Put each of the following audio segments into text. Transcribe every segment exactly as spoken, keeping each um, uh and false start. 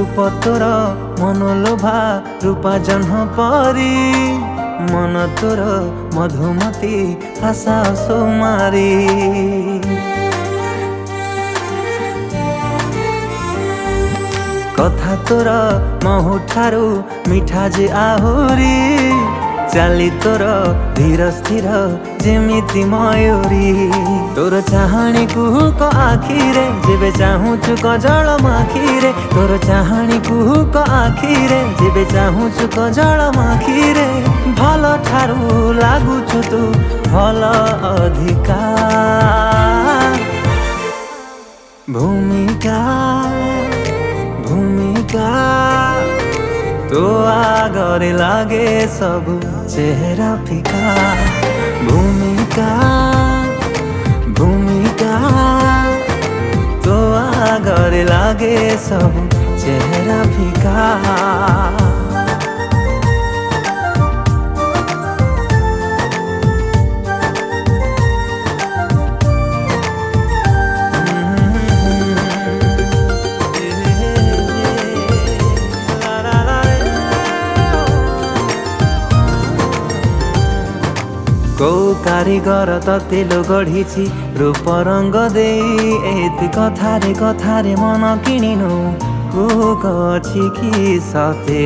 रूप तोर मनोलोभा रूपा जन्ह परी मन तोर मधुमती आशा सुमारी कथा तोर महु ठारू मिठा जे आहुरी चाली तोर धीर स्थिर जेमिति मयूरी तोर चाहाणी कुहुक आखिरे जेबे चाहूचु कजल माखिरे तोर चाहाणी कुहुक आखिरे जेबे चाहूचु कजल माखिरे भल ठारू लागुछु तू भल अधिका भूमिका भूमिका तो आगरे लागे सब चेहरा फिका भूमिका भूमिका तो आगरे लागे सब चेहरा फिका कौ कारीगर ततेलो गढ़ी रूप रंग दे एति कथारे कथारे मन किणिनु कुहुक अछि कि सते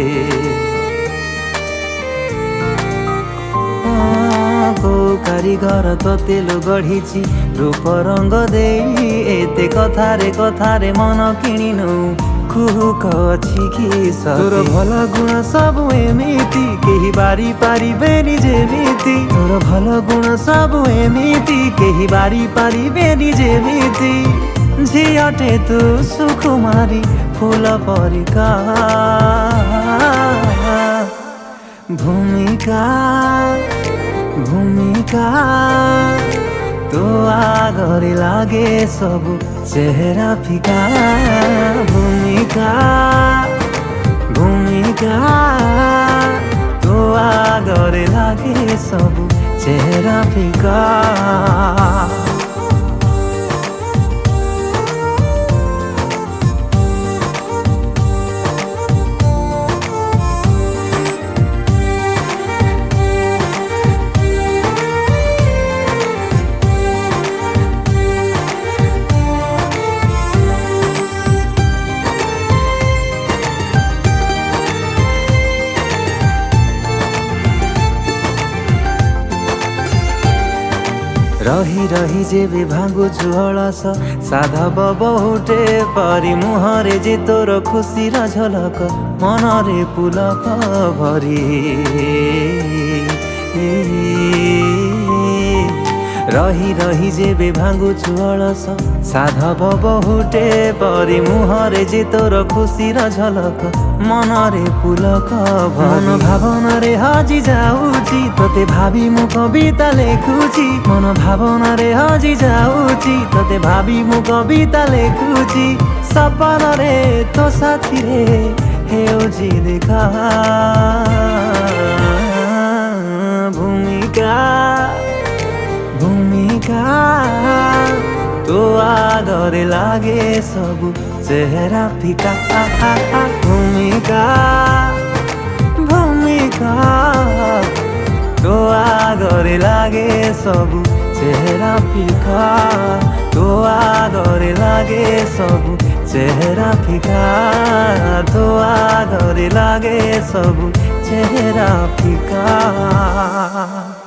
कौ कारीगर ततेलो गढ़ी रूप रंग दे एति कथारे कथारे मन किणिनु कुहुक अछि कि सते तोर भल गुण सब एमिति केही बारी पारिबेनि जेमिति तोर भल गुण सब एमिति केही बारी पारिबेनि जेमिति झियटे तू सुकुमारी फूल परिका भूमिका भूमिका तो आगरे लागे सब चेहरा फिका भूमिका भूमिका तो आगरे लागे सब चेहरा फिका रही रही जेबे भांगुछु हलस साधव बहुटे परी मुहरे जे तोर खुशीर झलक मनरे पुलक भरी रही रही जेबे भांगुछु हलस साधव बहुटे परी मुहरे जे तोर खुशीर झलक मनरे पुलक मन भावना रे हजी जाऊची तोते भाभी मु कविता लेखुची मन भावना रे हजी जाऊची तोते भाभी मु कविता लेखुची सपन रे तो साथी रे हेउजी देखा भूमिका भूमिका तो आगरे लागे सब चेहरा फिका भूमिका भूमिका तो आगरे लागे सब चेहरा फिका तो आगरे लागे सब चेहरा फिका तो आगरे लागे सब चेहरा फिका।